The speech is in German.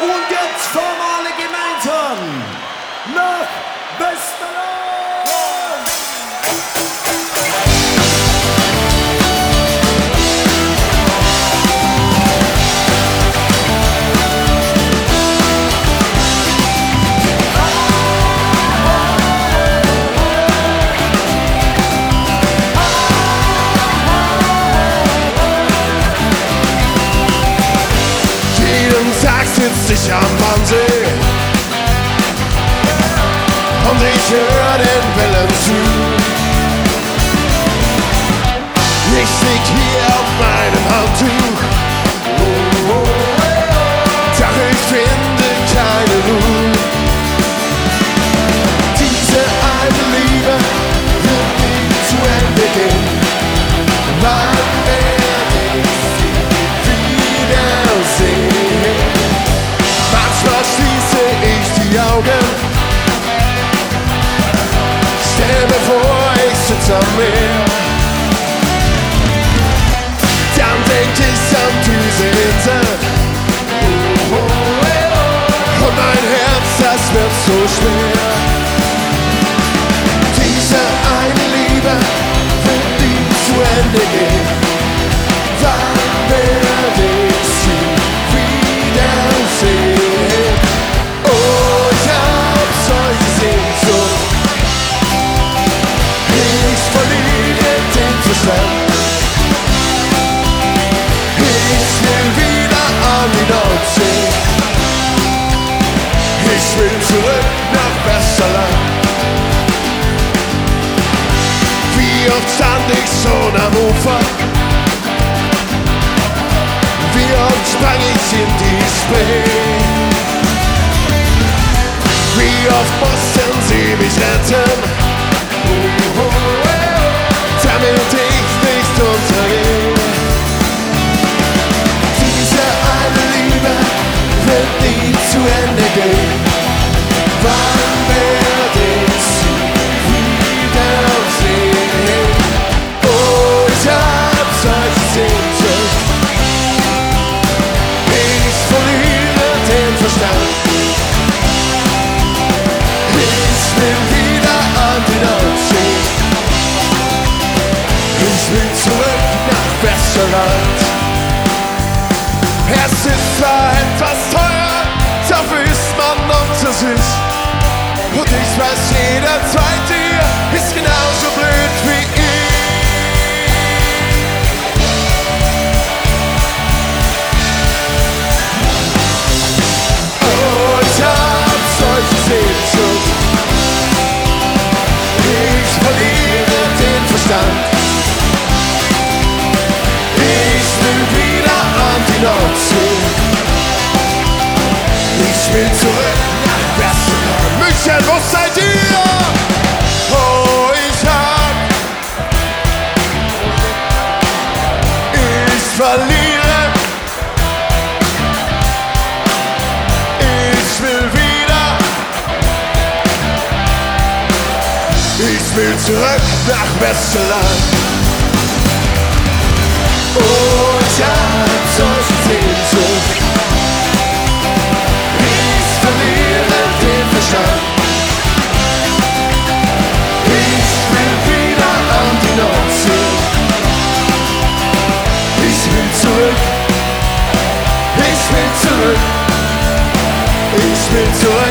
Und jetzt fahren wir alle gemeinsam nach Westerland! Tag sitz ich am Wannsee und ich hör den Wellen zu. Ich lieg hier auf meinem Handtuch, doch ich finde keine Ruhe. Diese alte Liebe wird nie zu Ende gehen. Wann werde ich sie wiedersehen? Manchmal schließe ich die Augen, stell mir vor, ich sitze am Meer. Dann denk ich an diese Insel und mein Herz, das wird so schwer. Diese eine Liebe wird nie zu Ende gehen. Wann werde ich sie wiedersehen? Oh, ich hab solche Sehnsucht. Ich verliere den Verstand. Ich will wieder an die Nordsee. Ich will zurück nach Westerland. Wie oft stand ich schon am Ufer? Wie oft sprang ich in die Spree? Wie oft mussten sie mich retten, damit ich nicht untergehe? Diese eine Liebe wird nie zu Ende gehen. Wann werde ich sie wiedersehen? Oh, ich hab solche Sehnsucht. Ich verliere den Verstand. Ich will wieder an die Nordsee. Ich will zurück nach Westerland. Es ist zwar etwas teuer, dafür ist man unter sich. Und ich weiß, jeder Zweite hier ist genauso blöd wie ich. Oh, ich hab solche Sehnsucht. Ich verliere den Verstand. Ich will wieder an die Nordsee. Ich will zurück nach Westerland. München, wo seid ihr? Oh, ich verliere. Ich will wieder. Ich will zurück nach Westerland. Oh, ich hab solche Sehnsucht. Ich verliere den Verstand. Ich will wieder an die Nordsee. Ich will zurück. Ich will zurück. Ich will zurück.